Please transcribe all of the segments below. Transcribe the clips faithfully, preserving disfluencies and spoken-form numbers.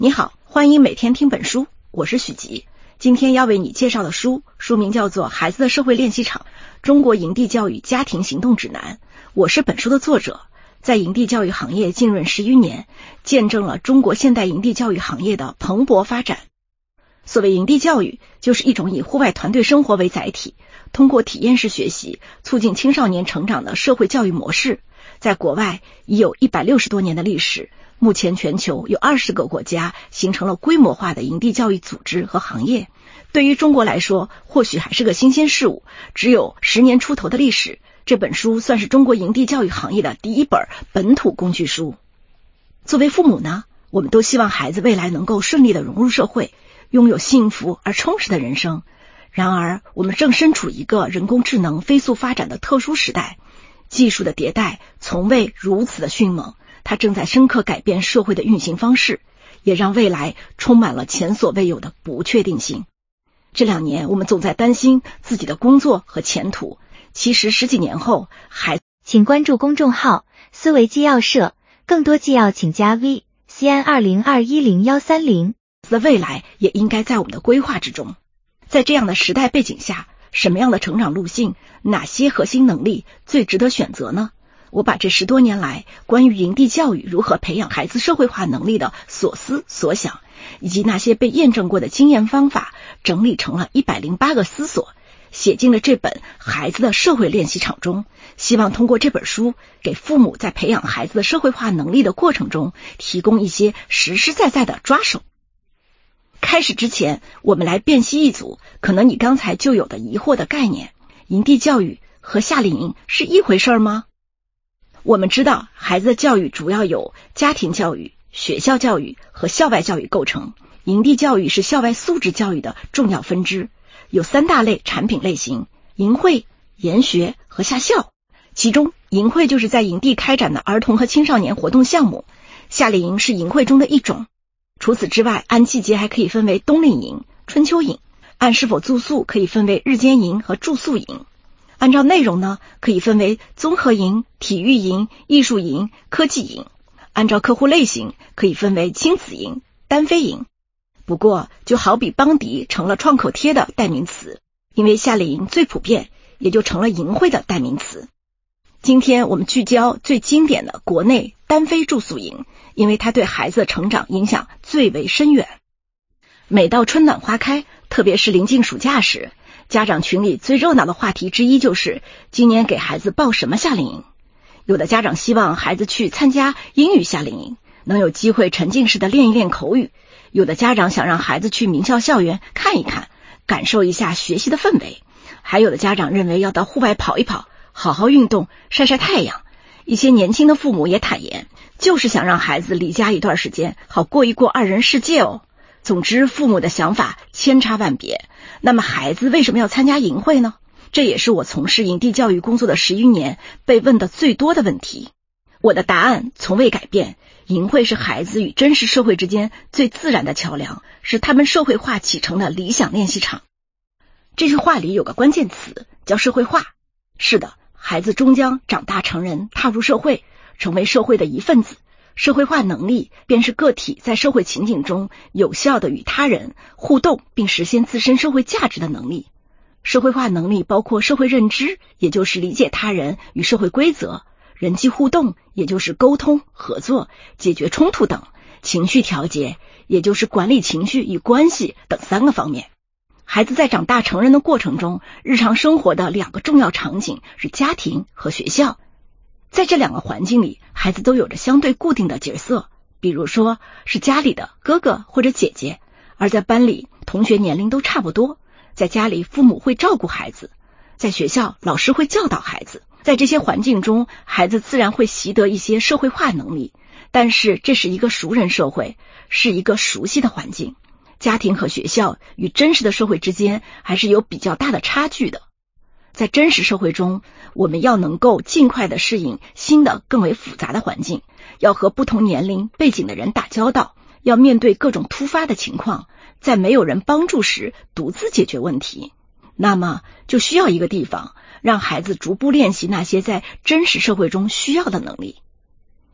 你好，欢迎每天听本书，我是许吉。今天要为你介绍的书，书名叫做《孩子的社会练习场：中国营地教育家庭行动指南》。我是本书的作者，在营地教育行业浸润十余年，见证了中国现代营地教育行业的蓬勃发展。所谓营地教育，就是一种以户外团队生活为载体，通过体验式学习促进青少年成长的社会教育模式。在国外已有一百六十多年的历史，目前全球有二十个国家形成了规模化的营地教育组织和行业。对于中国来说，或许还是个新鲜事物，只有十年出头的历史。这本书算是中国营地教育行业的第一本本土工具书。作为父母呢，我们都希望孩子未来能够顺利地融入社会，拥有幸福而充实的人生。然而，我们正身处一个人工智能飞速发展的特殊时代，技术的迭代从未如此的迅猛，它正在深刻改变社会的运行方式，也让未来充满了前所未有的不确定性。这两年，我们总在担心自己的工作和前途，其实十几年后，孩子请关注公众号思维纪要社，更多纪要请加 V C N 二零二一零一三零。 的未来也应该在我们的规划之中。在这样的时代背景下，什么样的成长路径，哪些核心能力最值得选择呢？我把这十多年来关于营地教育如何培养孩子社会化能力的所思所想，以及那些被验证过的经验方法，整理成了一百零八个思索，写进了这本《孩子的社会练习场》中。希望通过这本书，给父母在培养孩子的社会化能力的过程中，提供一些实实在在的抓手。开始之前，我们来辨析一组可能你刚才就有的疑惑的概念：营地教育和夏令营是一回事吗？我们知道，孩子的教育主要由家庭教育、学校教育和校外教育构成。营地教育是校外素质教育的重要分支，有三大类产品类型：营会、研学和夏校。其中，营会就是在营地开展的儿童和青少年活动项目，夏令营是营会中的一种。除此之外，按季节还可以分为冬令营、春秋营；按是否住宿可以分为日间营和住宿营；按照内容呢，可以分为综合营、体育营、艺术营、科技营；按照客户类型可以分为亲子营、单飞营。不过，就好比邦迪成了创口贴的代名词，因为夏令营最普遍，也就成了营会的代名词。今天我们聚焦最经典的国内单飞住宿营，因为它对孩子的成长影响最为深远。每到春暖花开，特别是临近暑假时，家长群里最热闹的话题之一就是今年给孩子报什么夏令营。有的家长希望孩子去参加英语夏令营，能有机会沉浸式的练一练口语；有的家长想让孩子去名校校园看一看，感受一下学习的氛围；还有的家长认为要到户外跑一跑，好好运动，晒晒太阳。一些年轻的父母也坦言，就是想让孩子离家一段时间，好过一过二人世界哦。总之，父母的想法千差万别。那么孩子为什么要参加营会呢？这也是我从事营地教育工作的十余年被问的最多的问题。我的答案从未改变，营会是孩子与真实社会之间最自然的桥梁，是他们社会化启程的理想练习场。这句话里有个关键词，叫社会化。是的，孩子终将长大成人，踏入社会，成为社会的一份子。社会化能力便是个体在社会情景中有效地与他人互动并实现自身社会价值的能力。社会化能力包括社会认知，也就是理解他人与社会规则；人际互动，也就是沟通、合作、解决冲突等；情绪调节，也就是管理情绪与关系等三个方面。孩子在长大成人的过程中，日常生活的两个重要场景是家庭和学校。在这两个环境里，孩子都有着相对固定的角色，比如说是家里的哥哥或者姐姐，而在班里同学年龄都差不多。在家里，父母会照顾孩子；在学校，老师会教导孩子。在这些环境中，孩子自然会习得一些社会化能力，但是这是一个熟人社会，是一个熟悉的环境。家庭和学校与真实的社会之间还是有比较大的差距的。在真实社会中，我们要能够尽快的适应新的更为复杂的环境，要和不同年龄背景的人打交道，要面对各种突发的情况，在没有人帮助时独自解决问题。那么就需要一个地方，让孩子逐步练习那些在真实社会中需要的能力。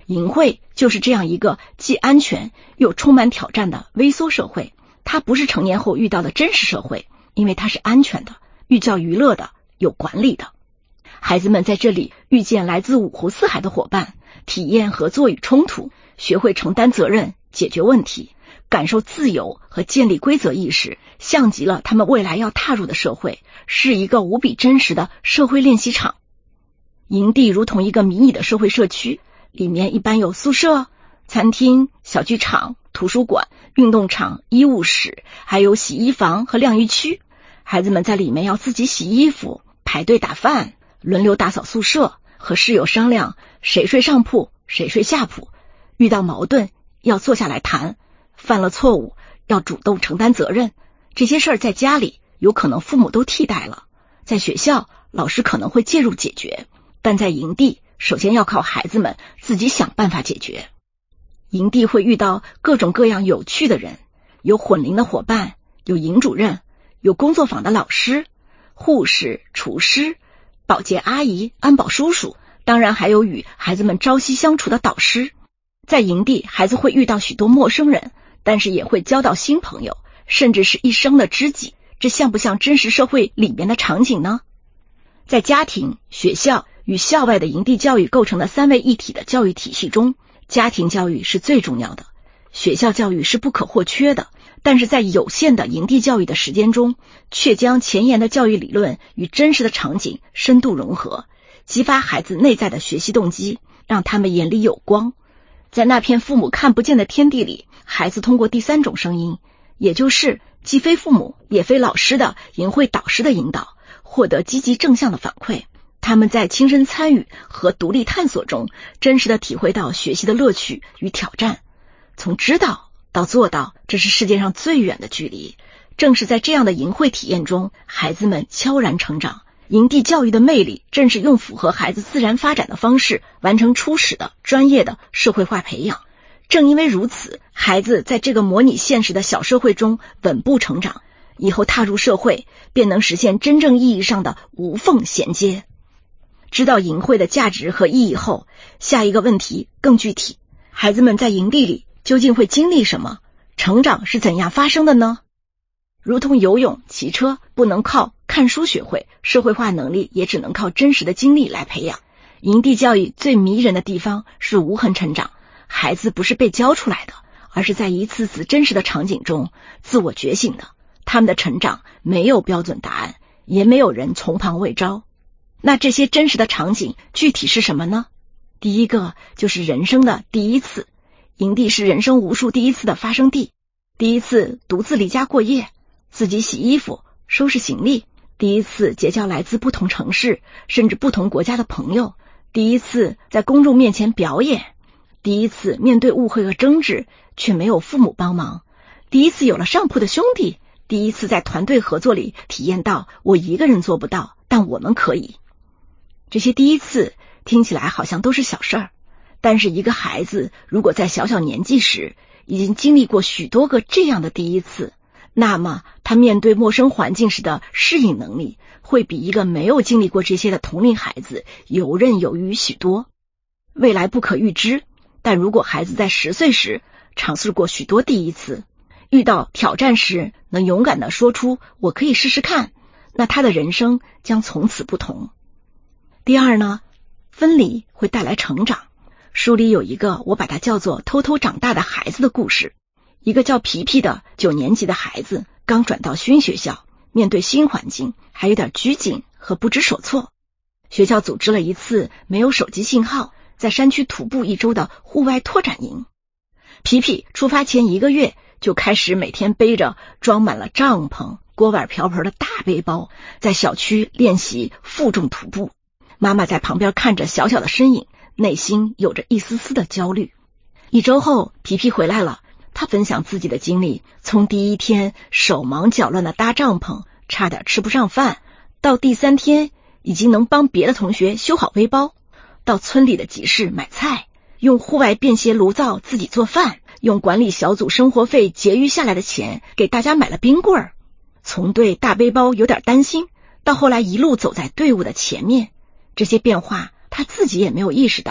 淫秽就是这样一个既安全又充满挑战的微缩社会，它不是成年后遇到的真实社会，因为它是安全的、寓教于乐的、有管理的。孩子们在这里遇见来自五湖四海的伙伴，体验合作与冲突，学会承担责任、解决问题，感受自由和建立规则意识，像极了他们未来要踏入的社会，是一个无比真实的社会练习场。营地如同一个迷你的社会社区，里面一般有宿舍、餐厅、小剧场、图书馆、运动场、医务室，还有洗衣房和晾衣区。孩子们在里面要自己洗衣服、排队打饭、轮流打扫宿舍，和室友商量谁睡上铺谁睡下铺，遇到矛盾要坐下来谈，犯了错误要主动承担责任。这些事儿在家里有可能父母都替代了，在学校老师可能会介入解决，但在营地首先要靠孩子们自己想办法解决。营地会遇到各种各样有趣的人，有混龄的伙伴，有营主任，有工作坊的老师、护士、厨师、保洁阿姨、安保叔叔，当然还有与孩子们朝夕相处的导师。在营地，孩子会遇到许多陌生人，但是也会交到新朋友，甚至是一生的知己。这像不像真实社会里面的场景呢？在家庭、学校与校外的营地教育构成的三位一体的教育体系中，家庭教育是最重要的，学校教育是不可或缺的，但是在有限的营地教育的时间中，却将前沿的教育理论与真实的场景深度融合，激发孩子内在的学习动机，让他们眼里有光。在那片父母看不见的天地里，孩子通过第三种声音，也就是既非父母也非老师的营会导师的引导，获得积极正向的反馈。他们在亲身参与和独立探索中，真实的体会到学习的乐趣与挑战。从知道到做到，这是世界上最远的距离。正是在这样的营会体验中，孩子们悄然成长。营地教育的魅力，正是用符合孩子自然发展的方式，完成初始的专业的社会化培养。正因为如此，孩子在这个模拟现实的小社会中稳步成长，以后踏入社会，便能实现真正意义上的无缝衔接。知道营会的价值和意义后，下一个问题更具体，孩子们在营地里究竟会经历什么？成长是怎样发生的呢？如同游泳、骑车不能靠看书学会，社会化能力也只能靠真实的经历来培养。营地教育最迷人的地方是无痕成长，孩子不是被教出来的，而是在一次次真实的场景中自我觉醒的。他们的成长没有标准答案，也没有人从旁喂招。那这些真实的场景具体是什么呢？第一个就是人生的第一次，营地是人生无数第一次的发生地。第一次独自离家过夜，自己洗衣服、收拾行李；第一次结交来自不同城市甚至不同国家的朋友；第一次在公众面前表演；第一次面对误会和争执却没有父母帮忙；第一次有了上铺的兄弟；第一次在团队合作里体验到我一个人做不到，但我们可以。这些第一次听起来好像都是小事儿，但是一个孩子如果在小小年纪时已经经历过许多个这样的第一次，那么他面对陌生环境时的适应能力会比一个没有经历过这些的同龄孩子游刃有余许多。未来不可预知，但如果孩子在十岁时尝试过许多第一次，遇到挑战时能勇敢地说出我可以试试看，那他的人生将从此不同。第二呢，分离会带来成长。书里有一个我把它叫做偷偷长大的孩子的故事。一个叫皮皮的九年级的孩子刚转到新学校，面对新环境还有点拘谨和不知所措。学校组织了一次没有手机信号，在山区徒步一周的户外拓展营。皮皮出发前一个月就开始每天背着装满了帐篷、锅碗瓢盆的大背包，在小区练习负重徒步。妈妈在旁边看着小小的身影，内心有着一丝丝的焦虑。一周后，皮皮回来了，他分享自己的经历，从第一天手忙脚乱的搭帐篷，差点吃不上饭，到第三天已经能帮别的同学修好背包，到村里的集市买菜，用户外便携炉灶自己做饭，用管理小组生活费结余下来的钱给大家买了冰棍儿。从对大背包有点担心，到后来一路走在队伍的前面，这些变化他自己也没有意识到，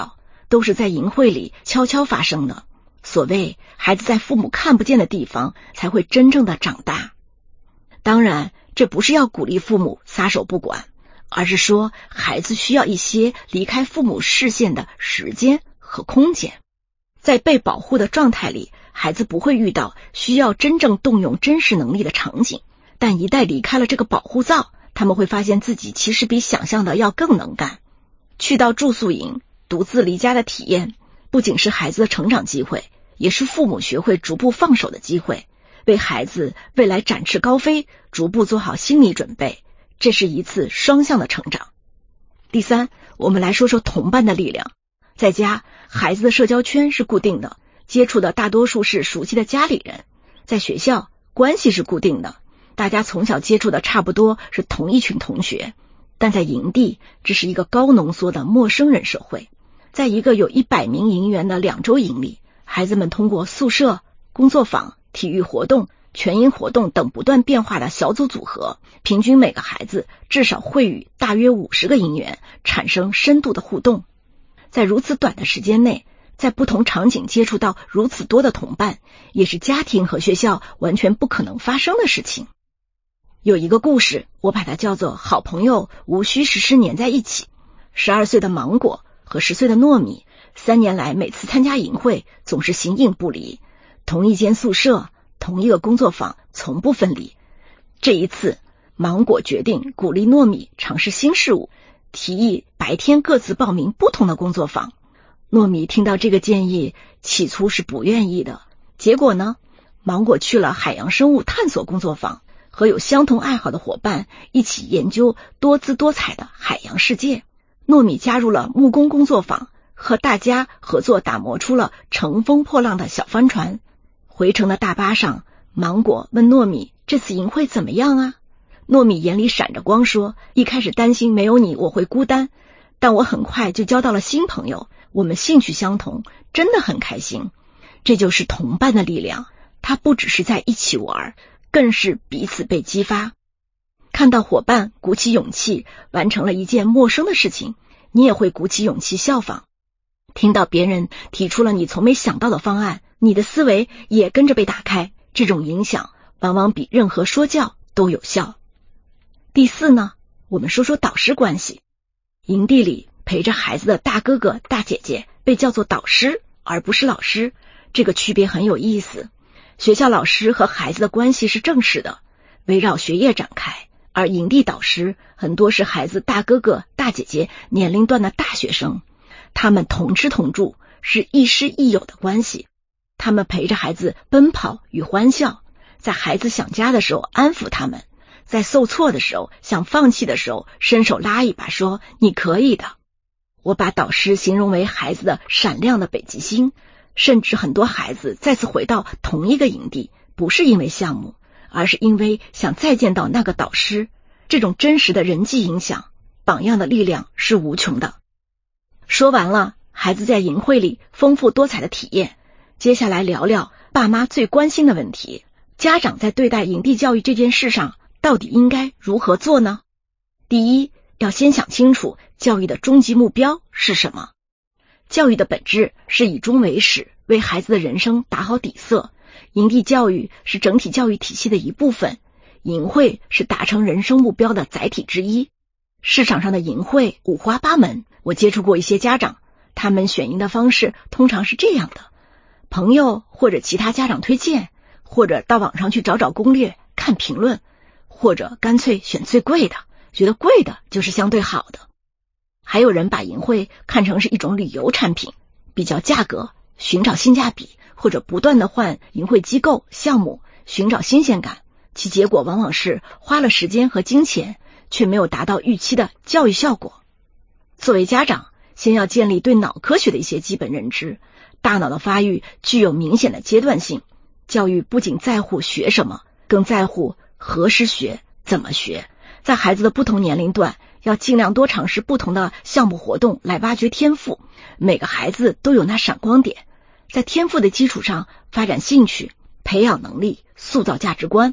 都是在营会里悄悄发生的。所谓孩子在父母看不见的地方才会真正的长大。当然，这不是要鼓励父母撒手不管，而是说孩子需要一些离开父母视线的时间和空间。在被保护的状态里，孩子不会遇到需要真正动用真实能力的场景，但一旦离开了这个保护罩，他们会发现自己其实比想象的要更能干。去到住宿营，独自离家的体验，不仅是孩子的成长机会，也是父母学会逐步放手的机会，为孩子未来展翅高飞逐步做好心理准备，这是一次双向的成长。第三，我们来说说同伴的力量。在家，孩子的社交圈是固定的，接触的大多数是熟悉的家里人。在学校，关系是固定的，大家从小接触的差不多是同一群同学。但在营地，这是一个高浓缩的陌生人社会。在一个有一百名营员的两周营里，孩子们通过宿舍、工作坊、体育活动、全营活动等不断变化的小组组合，平均每个孩子至少会与大约五十个营员产生深度的互动。在如此短的时间内，在不同场景接触到如此多的同伴，也是家庭和学校完全不可能发生的事情。有一个故事，我把它叫做好朋友无需时时黏在一起。十二岁的芒果和十岁的糯米，三年来每次参加营会总是形影不离，同一间宿舍，同一个工作坊，从不分离。这一次，芒果决定鼓励糯米尝试新事物，提议白天各自报名不同的工作坊。糯米听到这个建议，起初是不愿意的。结果呢，芒果去了海洋生物探索工作坊，和有相同爱好的伙伴一起研究多姿多彩的海洋世界。糯米加入了木工工作坊，和大家合作打磨出了乘风破浪的小帆船。回程的大巴上，芒果问糯米这次营会怎么样啊？糯米眼里闪着光说，一开始担心没有你我会孤单，但我很快就交到了新朋友，我们兴趣相同，真的很开心。这就是同伴的力量，它不只是在一起玩，更是彼此被激发。看到伙伴鼓起勇气完成了一件陌生的事情，你也会鼓起勇气效仿。听到别人提出了你从没想到的方案，你的思维也跟着被打开，这种影响往往比任何说教都有效。第四呢，我们说说导师关系。营地里陪着孩子的大哥哥大姐姐被叫做导师，而不是老师，这个区别很有意思。学校老师和孩子的关系是正式的，围绕学业展开，而营地导师很多是孩子大哥哥大姐姐年龄段的大学生，他们同吃同住，是亦师亦友的关系。他们陪着孩子奔跑与欢笑，在孩子想家的时候安抚他们，在受挫的时候想放弃的时候伸手拉一把，说你可以的。我把导师形容为孩子的闪亮的北极星，甚至很多孩子再次回到同一个营地，不是因为项目，而是因为想再见到那个导师。这种真实的人际影响，榜样的力量是无穷的。说完了孩子在营会里丰富多彩的体验，接下来聊聊爸妈最关心的问题。家长在对待营地教育这件事上，到底应该如何做呢？第一，要先想清楚教育的终极目标是什么。教育的本质是以终为始，为孩子的人生打好底色。营地教育是整体教育体系的一部分，营会是达成人生目标的载体之一。市场上的营会五花八门，我接触过一些家长，他们选营的方式通常是这样的：朋友或者其他家长推荐，或者到网上去找找攻略，看评论，或者干脆选最贵的，觉得贵的就是相对好的。还有人把营会看成是一种旅游产品，比较价格，寻找性价比，或者不断的换营会机构项目，寻找新鲜感，其结果往往是花了时间和金钱，却没有达到预期的教育效果。作为家长，先要建立对脑科学的一些基本认知。大脑的发育具有明显的阶段性，教育不仅在乎学什么，更在乎何时学，怎么学。在孩子的不同年龄段，要尽量多尝试不同的项目活动来挖掘天赋。每个孩子都有那闪光点，在天赋的基础上发展兴趣，培养能力，塑造价值观。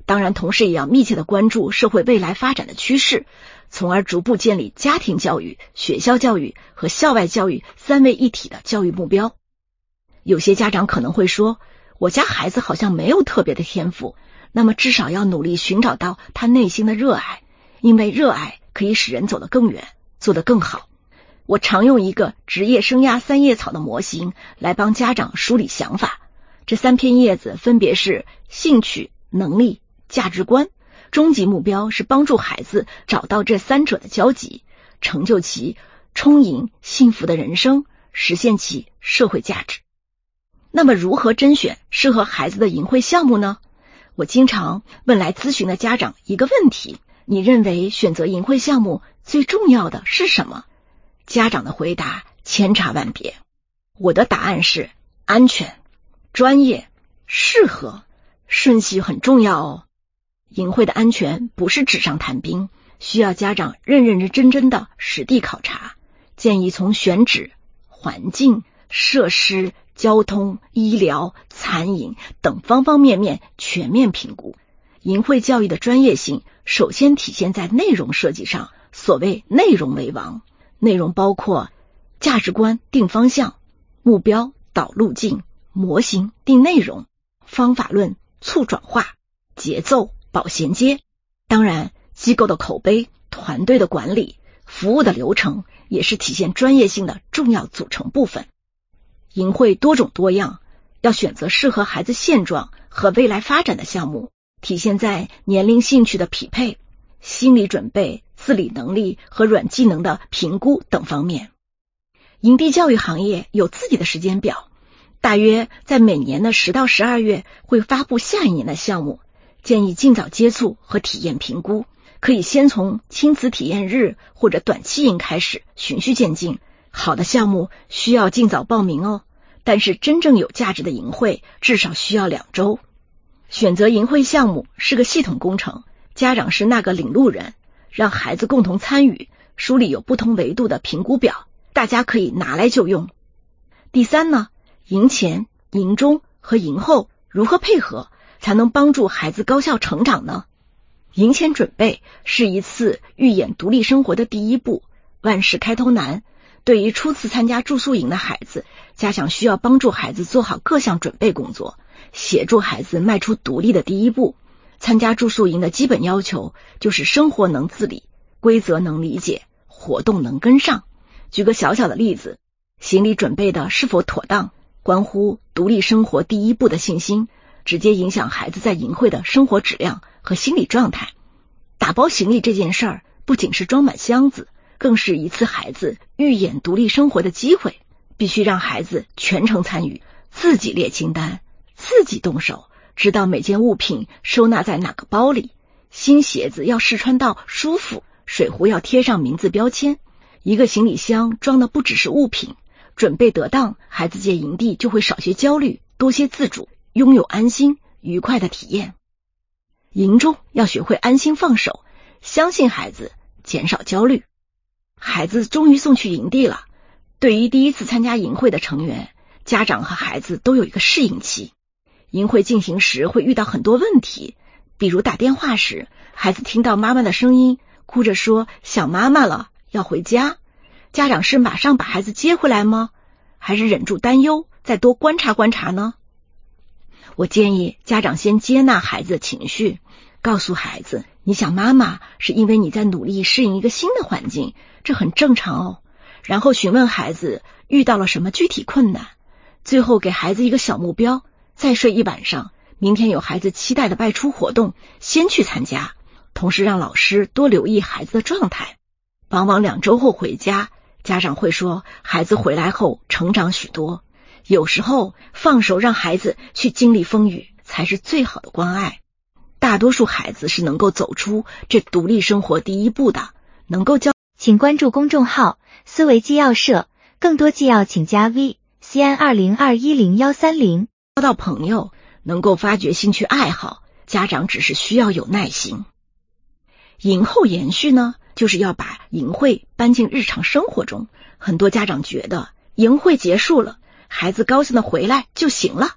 当然同时也要密切的关注社会未来发展的趋势，从而逐步建立家庭教育、学校教育和校外教育三位一体的教育目标。有些家长可能会说，我家孩子好像没有特别的天赋，那么至少要努力寻找到他内心的热爱，因为热爱可以使人走得更远，做得更好。我常用一个职业生涯三叶草的模型来帮家长梳理想法，这三片叶子分别是兴趣、能力、价值观，终极目标是帮助孩子找到这三者的交集，成就其充盈幸福的人生，实现其社会价值。那么如何甄选适合孩子的营会项目呢？我经常问来咨询的家长一个问题，你认为选择营会项目最重要的是什么？家长的回答千差万别。我的答案是安全、专业、适合，顺序很重要哦。营会的安全不是纸上谈兵，需要家长认认真真的实地考察，建议从选址、环境、设施、交通、医疗、餐饮等方方面面全面评估。营会教育的专业性首先体现在内容设计上，所谓内容为王，内容包括价值观定方向、目标导路径、模型定内容、方法论促转化、节奏保衔接。当然，机构的口碑、团队的管理、服务的流程也是体现专业性的重要组成部分。营会多种多样，要选择适合孩子现状和未来发展的项目，体现在年龄兴趣的匹配、心理准备、自理能力和软技能的评估等方面。营地教育行业有自己的时间表，大约在每年的十到十二月会发布下一年的项目，建议尽早接触和体验评估，可以先从亲子体验日或者短期营开始，循序渐进。好的项目需要尽早报名哦，但是真正有价值的营会至少需要两周。选择营会项目是个系统工程，家长是那个领路人，让孩子共同参与，书里有不同维度的评估表，大家可以拿来就用。第三呢，营前、营中和营后如何配合才能帮助孩子高效成长呢？营前准备是一次预演独立生活的第一步，万事开头难。对于初次参加住宿营的孩子，家长需要帮助孩子做好各项准备工作，协助孩子迈出独立的第一步。参加住宿营的基本要求就是生活能自理，规则能理解，活动能跟上。举个小小的例子，行李准备的是否妥当，关乎独立生活第一步的信心，直接影响孩子在营会的生活质量和心理状态。打包行李这件事儿，不仅是装满箱子，更是一次孩子预演独立生活的机会，必须让孩子全程参与，自己列清单，自己动手，知道每件物品收纳在哪个包里。新鞋子要试穿到舒服，水壶要贴上名字标签。一个行李箱装的不只是物品，准备得当，孩子进营地就会少些焦虑，多些自主，拥有安心愉快的体验。营中要学会安心放手，相信孩子，减少焦虑。孩子终于送去营地了，对于第一次参加营会的成员，家长和孩子都有一个适应期。营会进行时会遇到很多问题，比如打电话时，孩子听到妈妈的声音，哭着说想妈妈了，要回家。家长是马上把孩子接回来吗？还是忍住担忧，再多观察观察呢？我建议家长先接纳孩子的情绪，告诉孩子，你想妈妈是因为你在努力适应一个新的环境，这很正常哦。然后询问孩子遇到了什么具体困难，最后给孩子一个小目标，再睡一晚上，明天有孩子期待的外出活动，先去参加，同时让老师多留意孩子的状态。往往两周后回家，家长会说孩子回来后成长许多。有时候放手让孩子去经历风雨，才是最好的关爱。大多数孩子是能够走出这独立生活第一步的，能够教。 请关注公众号思维纪要社，更多纪要请加 V C N 二零二一零一三零。 交到朋友，能够发掘兴趣爱好，家长只是需要有耐心。营后延续呢，就是要把营会搬进日常生活中。很多家长觉得营会结束了，孩子高兴的回来就行了，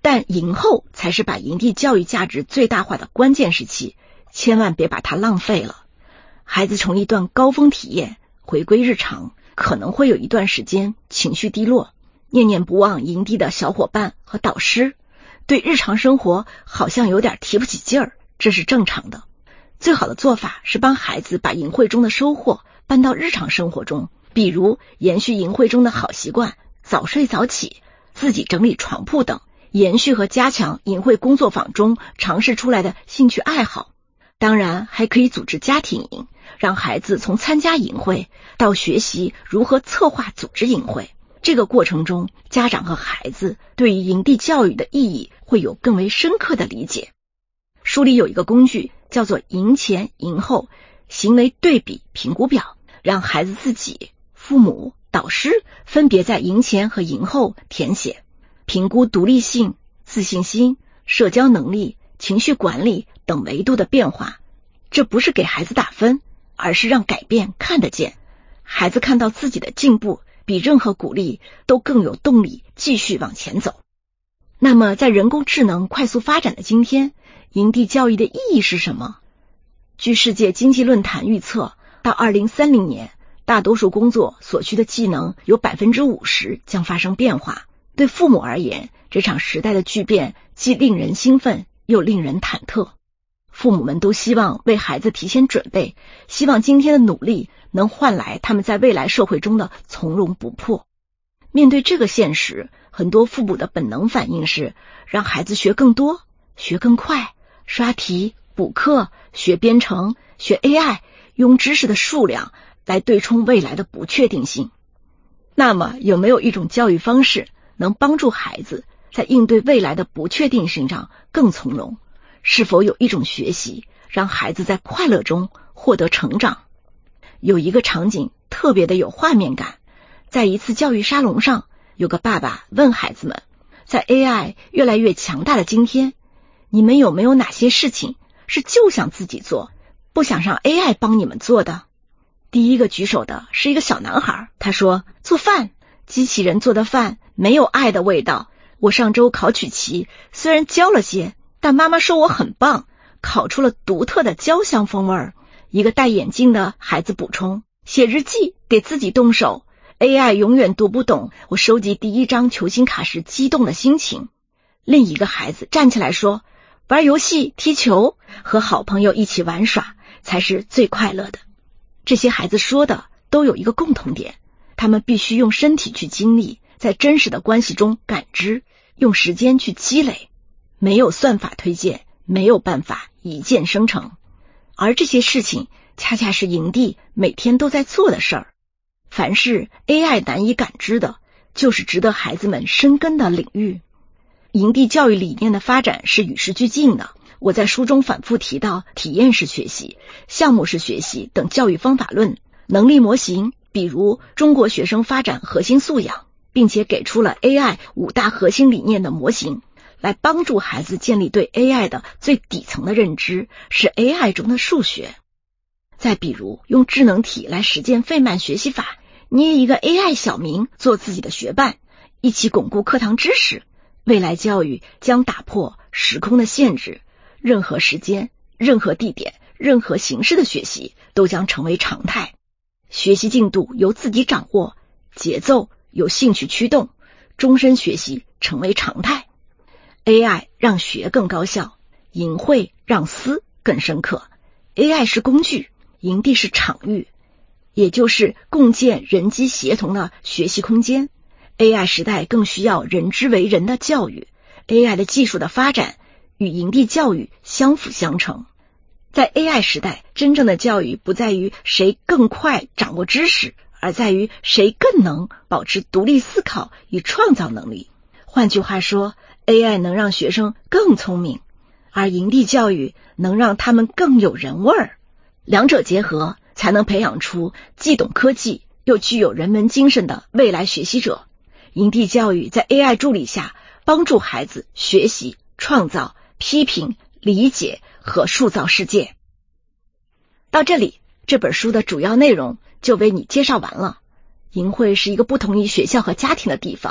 但营后才是把营地教育价值最大化的关键时期，千万别把它浪费了。孩子从一段高峰体验回归日常，可能会有一段时间情绪低落，念念不忘营地的小伙伴和导师，对日常生活好像有点提不起劲儿，这是正常的。最好的做法是帮孩子把营会中的收获搬到日常生活中，比如延续营会中的好习惯，早睡早起，自己整理床铺等，延续和加强营会工作坊中尝试出来的兴趣爱好。当然还可以组织家庭营，让孩子从参加营会到学习如何策划组织营会，这个过程中家长和孩子对于营地教育的意义会有更为深刻的理解。书里有一个工具叫做营前营后行为对比评估表，让孩子自己、父母、导师分别在营前和营后填写，评估独立性、自信心、社交能力、情绪管理等维度的变化。这不是给孩子打分，而是让改变看得见，孩子看到自己的进步，比任何鼓励都更有动力继续往前走。那么在人工智能快速发展的今天，营地教育的意义是什么？据世界经济论坛预测，到二零三零年，大多数工作所需的技能有 百分之五十 将发生变化。对父母而言，这场时代的巨变既令人兴奋又令人忐忑。父母们都希望为孩子提前准备，希望今天的努力能换来他们在未来社会中的从容不迫。面对这个现实，很多父母的本能反应是让孩子学更多，学更快，刷题、补课、学编程、学 A I， 用知识的数量来对冲未来的不确定性。那么有没有一种教育方式能帮助孩子在应对未来的不确定性上更从容？是否有一种学习让孩子在快乐中获得成长？有一个场景特别的有画面感，在一次教育沙龙上，有个爸爸问孩子们，在 A I 越来越强大的今天，你们有没有哪些事情是就想自己做，不想让 A I 帮你们做的？第一个举手的是一个小男孩，他说，做饭，机器人做的饭没有爱的味道。我上周烤曲奇，虽然焦了些，但妈妈说我很棒，烤出了独特的焦香风味儿。一个戴眼镜的孩子补充，写日记，给自己动手， A I 永远读不懂我收集第一张球星卡时激动的心情。另一个孩子站起来说，玩游戏、踢球，和好朋友一起玩耍才是最快乐的。这些孩子说的都有一个共同点，他们必须用身体去经历，在真实的关系中感知，用时间去积累。没有算法推荐，没有办法一键生成。而这些事情恰恰是营地每天都在做的事儿。凡是 A I 难以感知的，就是值得孩子们深耕的领域。营地教育理念的发展是与时俱进的。我在书中反复提到体验式学习、项目式学习等教育方法论、能力模型，比如中国学生发展核心素养，并且给出了 A I 五大核心理念的模型，来帮助孩子建立对 A I 的最底层的认知，是 A I 中的数学。再比如用智能体来实践费曼学习法，捏一个 A I 小明做自己的学伴，一起巩固课堂知识。未来教育将打破时空的限制，任何时间、任何地点、任何形式的学习都将成为常态。学习进度由自己掌握，节奏由兴趣驱动，终身学习成为常态。A I 让学更高效，营会让思更深刻。 A I 是工具，营地是场域，也就是共建人机协同的学习空间。 A I 时代更需要人之为人的教育， A I 的技术的发展与营地教育相辅相成。在 A I 时代，真正的教育不在于谁更快掌握知识，而在于谁更能保持独立思考与创造能力。换句话说， A I 能让学生更聪明，而营地教育能让他们更有人味儿。两者结合，才能培养出既懂科技又具有人文精神的未来学习者。营地教育在 A I 助力下，帮助孩子学习、创造、批评、理解和塑造世界。到这里，这本书的主要内容就为你介绍完了。营会是一个不同于学校和家庭的地方，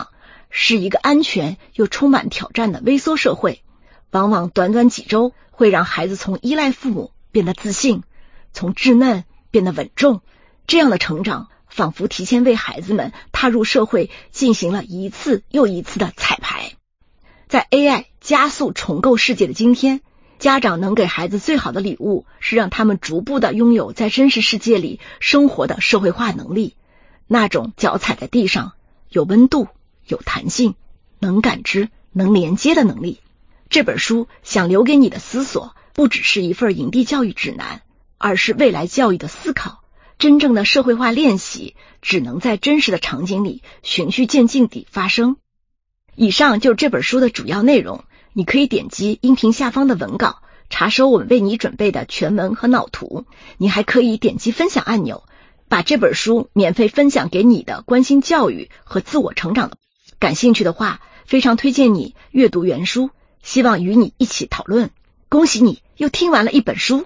是一个安全又充满挑战的微缩社会，往往短短几周会让孩子从依赖父母变得自信，从稚嫩变得稳重。这样的成长仿佛提前为孩子们踏入社会进行了一次又一次的彩排。在 A I 加速重构世界的今天，家长能给孩子最好的礼物是让他们逐步的拥有在真实世界里生活的社会化能力，那种脚踩在地上有温度、有弹性、能感知、能连接的能力。这本书想留给你的思索，不只是一份营地教育指南，而是未来教育的思考。真正的社会化练习只能在真实的场景里循序渐进地发生。以上就是这本书的主要内容，你可以点击音频下方的文稿，查收我们为你准备的全文和脑图。你还可以点击分享按钮，把这本书免费分享给你的关心教育和自我成长的。感兴趣的话，非常推荐你阅读原书，希望与你一起讨论。恭喜你又听完了一本书。